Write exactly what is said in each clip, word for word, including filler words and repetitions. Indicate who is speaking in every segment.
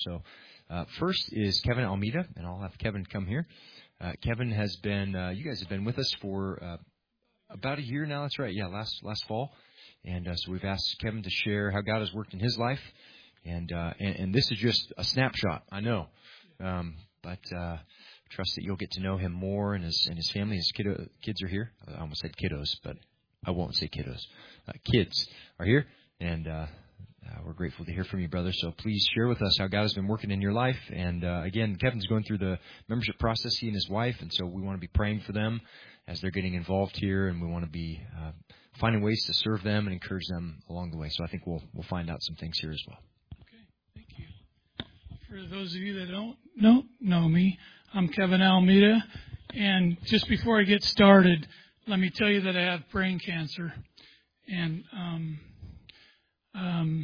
Speaker 1: So uh, first is Kevin Almeida, and I'll have Kevin come here. Uh, Kevin has been, uh, you guys have been with us for uh, about a year now. That's right. Yeah, last last fall. And uh, so we've asked Kevin to share how God has worked in his life. And uh, and, and this is just a snapshot, I know. Um, but uh, trust that you'll get to know him more and his and his family. His kiddo, kids are here. I almost said kiddos, but I won't say kiddos. Uh, kids are here. And uh, uh, we're grateful to hear from you, brother. So please share with us how God has been working in your life. And uh, again, Kevin's going through the membership process, he and his wife. And so we want to be praying for them as they're getting involved here. And we want to be uh, finding ways to serve them and encourage them along the way. So I think we'll we'll find out some things here as well.
Speaker 2: Okay, thank you. For those of you that don't know, know me, I'm Kevin Almeida. And just before I get started, let me tell you that I have brain cancer. And um, um,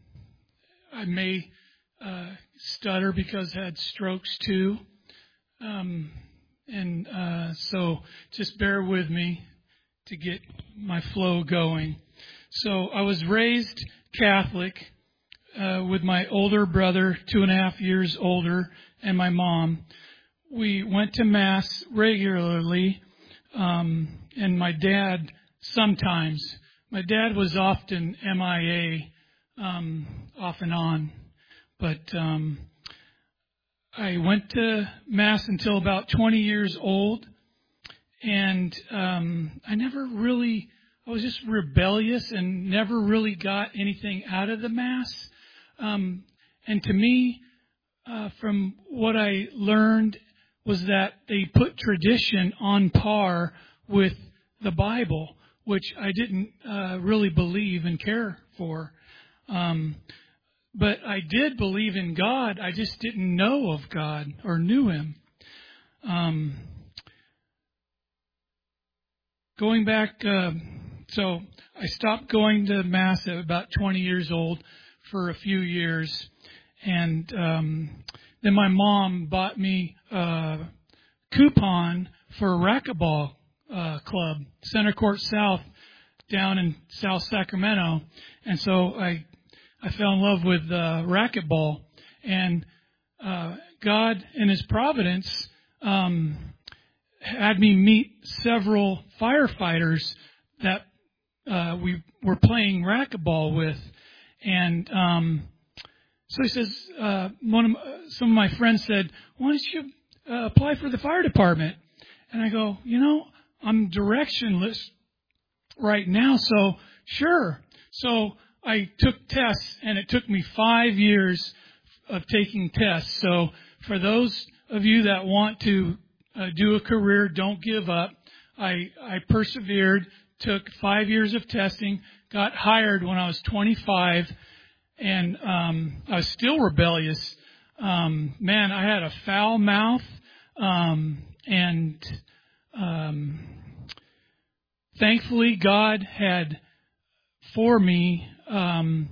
Speaker 2: I may uh, stutter because I had strokes too. Um, and uh, so just bear with me to get my flow going. So I was raised Catholic uh, with my older brother, two and a half years older, and my mom. We went to Mass regularly, um, and my dad sometimes. My dad was often M I A, um, off and on. But um, I went to Mass until about twenty years old. And um, I never really, I was just rebellious and never really got anything out of the Mass. Um, and to me, uh, from what I learned, was that they put tradition on par with the Bible, which I didn't uh, really believe and care for. Um, but I did believe in God. I just didn't know of God or knew Him. Um, going back, uh, so I stopped going to Mass at about twenty years old for a few years. And um, then my mom bought me a coupon for a racquetball uh, club, Center Court South, down in South Sacramento. And so I I fell in love with uh, racquetball. And uh, God, in His providence, um, had me meet several firefighters that uh, we were playing racquetball with. And um, so he says, uh, one of my, some of my friends said, why don't you uh, apply for the fire department? And I go, you know, I'm directionless right now, so sure. So I took tests, and it took me five years of taking tests. So for those of you that want to uh, do a career, don't give up. I, I persevered, took five years of testing, got hired when I was twenty-five, and um, I was still rebellious. Um, man, I had a foul mouth, um, and um, thankfully God had for me um,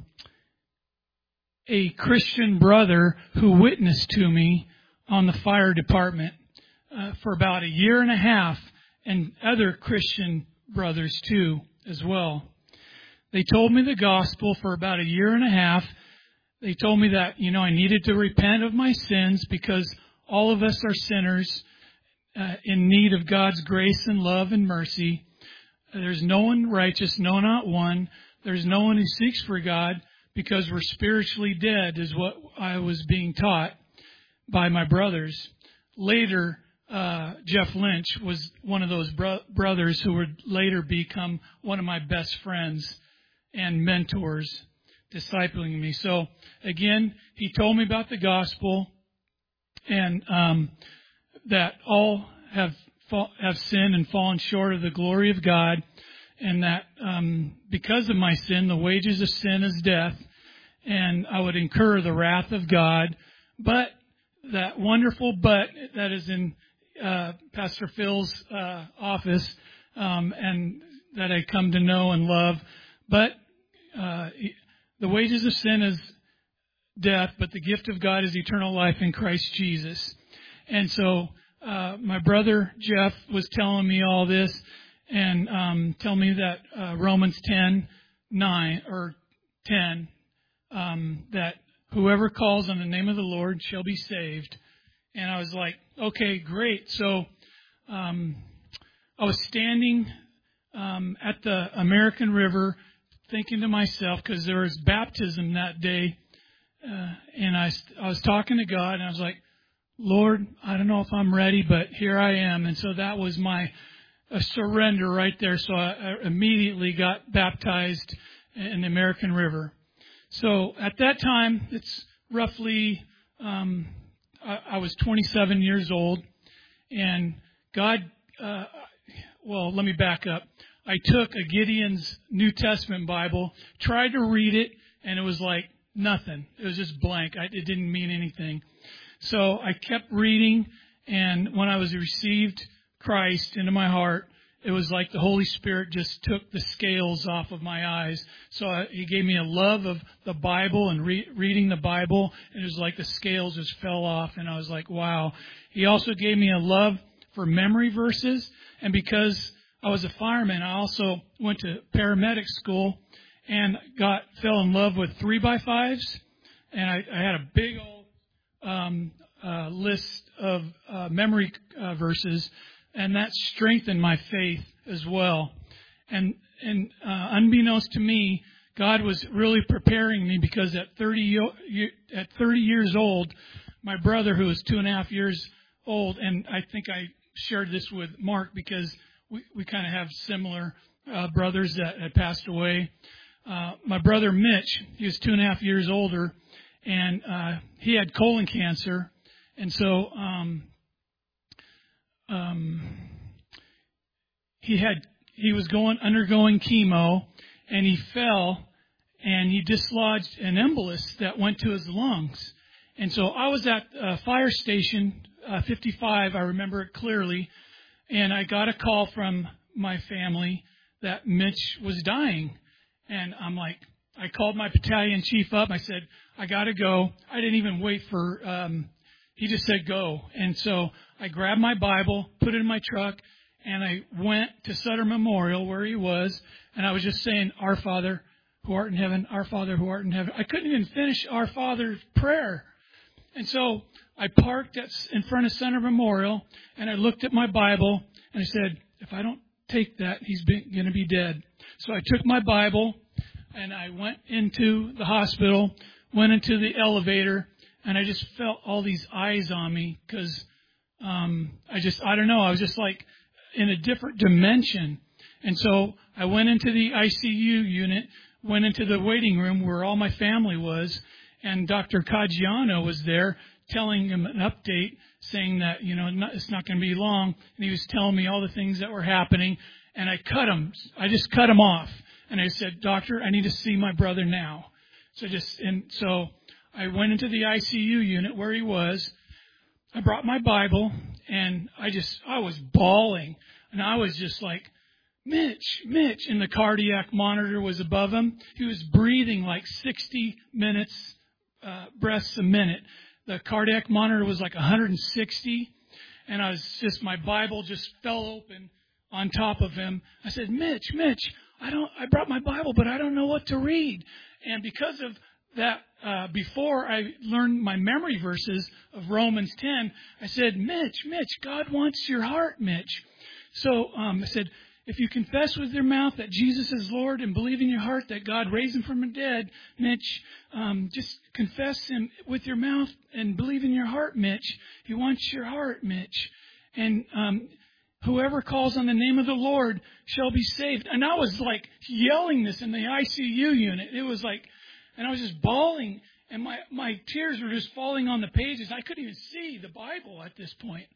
Speaker 2: a Christian brother who witnessed to me on the fire department uh, for about a year and a half, and other Christian brothers too as well. They told me the gospel for about a year and a half. They told me that, you know, I needed to repent of my sins because all of us are sinners uh, in need of God's grace and love and mercy. There's no one righteous, no, not one. There's no one who seeks for God because we're spiritually dead, is what I was being taught by my brothers. Later, uh, Jeff Lynch was one of those bro- brothers who would later become one of my best friends and mentors, discipling me. So again, he told me about the gospel, and um, that all have fall, have sinned and fallen short of the glory of God, and that um, because of my sin, the wages of sin is death, and I would incur the wrath of God. But that wonderful but that is in uh, Pastor Phil's uh, office, um, and that I come to know and love, but Uh, the wages of sin is death, but the gift of God is eternal life in Christ Jesus. And so uh, my brother Jeff was telling me all this, and um, telling me that uh, Romans ten nine or ten, um, that whoever calls on the name of the Lord shall be saved. And I was like, okay, great. So um, I was standing um, at the American River thinking to myself, because there was baptism that day, uh, and I, I was talking to God, and I was like, Lord, I don't know if I'm ready, but here I am. And so that was my a surrender right there. So I, I immediately got baptized in the American River. So at that time, it's roughly, um, I, I was twenty-seven years old, and God, uh, well, let me back up. I took a Gideon's New Testament Bible, tried to read it, and it was like nothing. It was just blank. I, it didn't mean anything. So I kept reading, and when I was received Christ into my heart, it was like the Holy Spirit just took the scales off of my eyes. So I, He gave me a love of the Bible and re- reading the Bible, and it was like the scales just fell off, and I was like, wow. He also gave me a love for memory verses, and because I was a fireman, I also went to paramedic school and got fell in love with three by fives, and I, I had a big old um, uh, list of uh, memory uh, verses, and that strengthened my faith as well. And and uh, unbeknownst to me, God was really preparing me, because at thirty at thirty years old, my brother, who was two and a half years old, and I think I shared this with Mark because we, we kind of have similar uh, brothers that had passed away. Uh, my brother Mitch, he was two and a half years older, and uh, he had colon cancer, and so um, um, he had he was going undergoing chemo, and he fell, and he dislodged an embolus that went to his lungs. And so I was at uh, fire station uh, fifty-five, I remember it clearly, and I got a call from my family that Mitch was dying. And I'm like, I called my battalion chief up. I said, I got to go. I didn't even wait for, um, he just said go. And so I grabbed my Bible, put it in my truck, and I went to Sutter Memorial where he was. And I was just saying, Our Father who art in heaven, Our Father who art in heaven. I couldn't even finish Our Father's prayer. And so I parked at, in front of Sutter Memorial, and I looked at my Bible, and I said, if I don't take that, he's going to be dead. So I took my Bible, and I went into the hospital, went into the elevator, and I just felt all these eyes on me, because um, I just, I don't know, I was just like in a different dimension. And so I went into the I C U unit, went into the waiting room where all my family was, and Doctor Caggiano was there telling him an update, saying that, you know, not, it's not going to be long. And he was telling me all the things that were happening. And I cut him. I just cut him off. And I said, Doctor, I need to see my brother now. So just, and so I went into the I C U unit where he was. I brought my Bible, and I just, I was bawling. And I was just like, Mitch, Mitch. And the cardiac monitor was above him. He was breathing like sixty minutes, uh, breaths a minute. The cardiac monitor was like one hundred sixty. And I was just, my Bible just fell open on top of him. I said, Mitch, Mitch, I don't, I brought my Bible, but I don't know what to read. And because of that, uh, before I learned my memory verses of Romans ten, I said, Mitch, Mitch, God wants your heart, Mitch. So, um, I said, if you confess with your mouth that Jesus is Lord and believe in your heart that God raised him from the dead, Mitch, um, just confess him with your mouth and believe in your heart, Mitch. He wants your heart, Mitch. And, um, whoever calls on the name of the Lord shall be saved. And I was like yelling this in the I C U unit. It was like, and I was just bawling, and my, my tears were just falling on the pages. I couldn't even see the Bible at this point.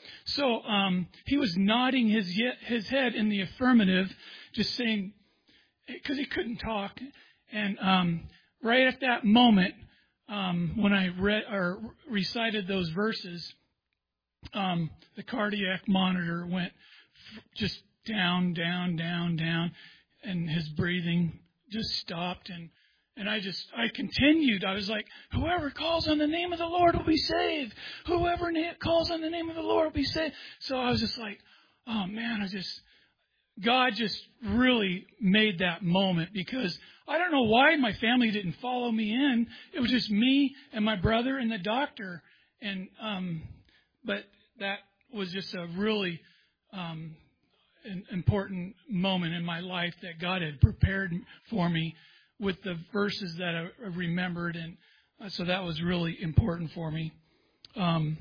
Speaker 2: So um, he was nodding his his head in the affirmative, just saying, because he couldn't talk. And um, right at that moment, um, when I read or recited those verses, um, the cardiac monitor went just down, down, down, down, and his breathing just stopped. And And I just, I continued. I was like, whoever calls on the name of the Lord will be saved. Whoever na- calls on the name of the Lord will be saved. So I was just like, oh man, I just, God just really made that moment, because I don't know why my family didn't follow me in. It was just me and my brother and the doctor. And, um, but that was just a really, um, an important moment in my life that God had prepared for me with the verses that I remembered. And uh, so that was really important for me. Um,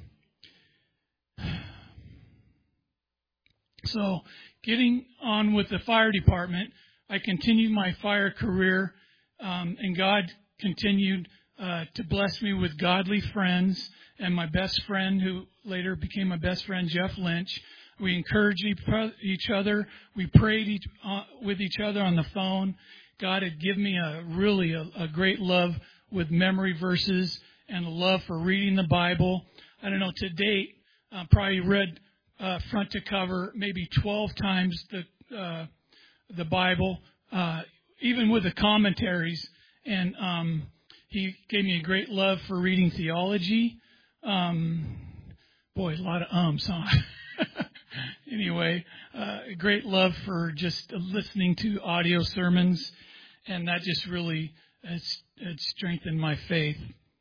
Speaker 2: so getting on with the fire department, I continued my fire career, um, and God continued uh, to bless me with godly friends. And my best friend, who later became my best friend, Jeff Lynch, we encouraged each other. We prayed each, uh, with each other on the phone. God had given me a really a, a great love with memory verses and a love for reading the Bible. I don't know, to date, I probably read uh, front to cover maybe twelve times the uh, the Bible, uh, even with the commentaries. And um, he gave me a great love for reading theology. Um, boy, a lot of ums, huh? Anyway, uh, a great love for just listening to audio sermons, and that just really has, has strengthened my faith.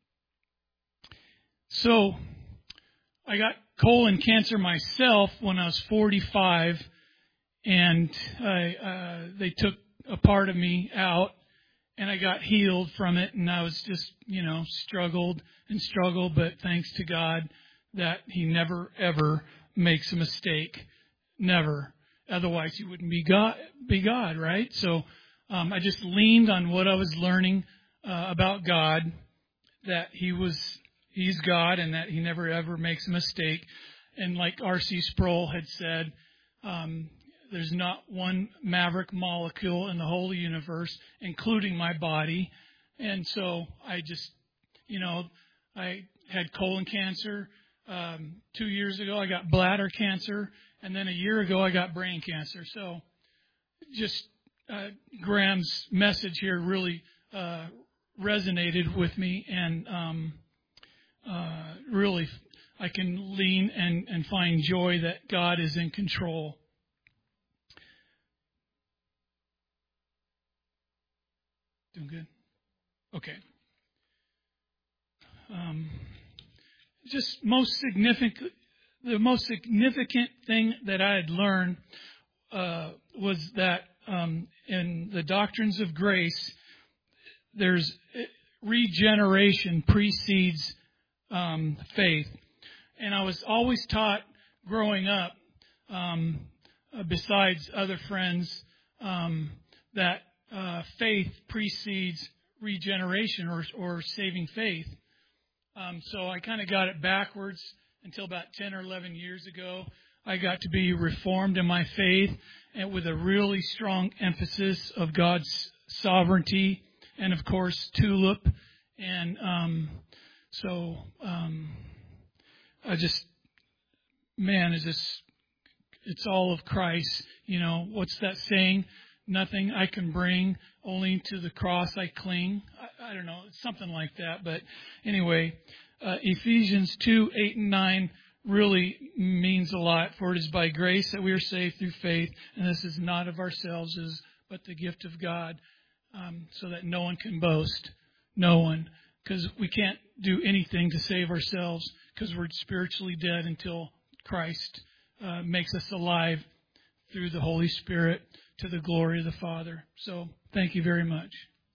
Speaker 2: So, I got colon cancer myself when I was forty-five, and I, uh, they took a part of me out, and I got healed from it, and I was just, you know, struggled and struggled, but thanks to God that He never, ever makes a mistake. Never. Otherwise, He wouldn't be God, be God, right? So um, I just leaned on what I was learning uh, about God, that He was, He's God, and that He never, ever makes a mistake. And like R C Sproul had said, um, there's not one maverick molecule in the whole universe, including my body. And so I just, you know, I had colon cancer. Um, two years ago, I got bladder cancer. And then a year ago, I got brain cancer. So just uh, Graham's message here really uh, resonated with me. And um, uh, really, I can lean and, and find joy that God is in control. Doing good? Okay. Um, just most significant, the most significant thing that I had learned uh, was that um, in the doctrines of grace, there's regeneration precedes um, faith. And I was always taught growing up, um, uh, besides other friends, um, that uh, faith precedes regeneration or, or saving faith. Um, so I kind of got it backwards until about ten or eleven years ago. I got to be reformed in my faith, and with a really strong emphasis of God's sovereignty and, of course, tulip. And um, so um, I just, man, is this, it's all of Christ. You know, what's that saying? Nothing I can bring, only to the cross I cling. I, I don't know, it's something like that. But anyway, uh, Ephesians two, eight and nine really means a lot. For it is by grace that we are saved through faith, and this is not of ourselves, is but the gift of God, um, so that no one can boast. No one. Because we can't do anything to save ourselves, because we're spiritually dead until Christ uh, makes us alive through the Holy Spirit, to the glory of the Father. So, thank you very much.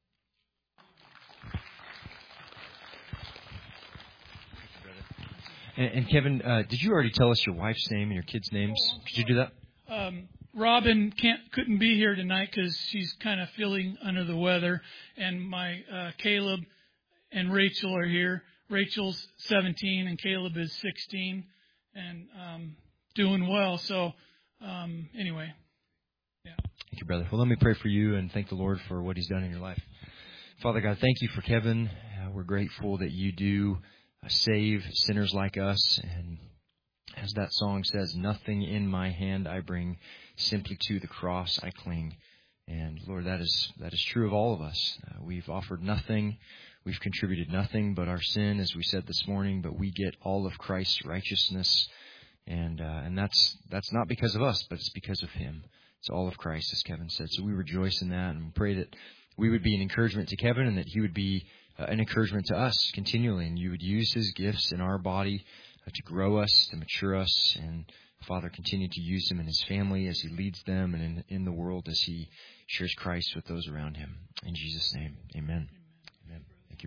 Speaker 1: And, and Kevin, uh, did you already tell us your wife's name and your kids' names?
Speaker 2: Oh,
Speaker 1: Could you do that?
Speaker 2: Um, Robin can't couldn't be here tonight because she's kind of feeling under the weather, and my uh, Caleb and Rachel are here. Rachel's seventeen and Caleb is sixteen, and um, doing well. So, um, anyway. Yeah.
Speaker 1: Thank you, brother. Well, let me pray for you and thank the Lord for what He's done in your life. Father God, thank you for Kevin. Uh, we're grateful that you do uh, save sinners like us. And as that song says, nothing in my hand I bring, simply to the cross I cling. And Lord, that is that is true of all of us. Uh, we've offered nothing. We've contributed nothing but our sin, as we said this morning, but we get all of Christ's righteousness. And uh, and that's that's not because of us, but it's because of Him. It's all of Christ, as Kevin said. So we rejoice in that and pray that we would be an encouragement to Kevin and that he would be uh, an encouragement to us continually. And you would use his gifts in our body uh, to grow us, to mature us. And Father, continue to use him in his family as he leads them and in, in the world as he shares Christ with those around him. In Jesus' name, amen.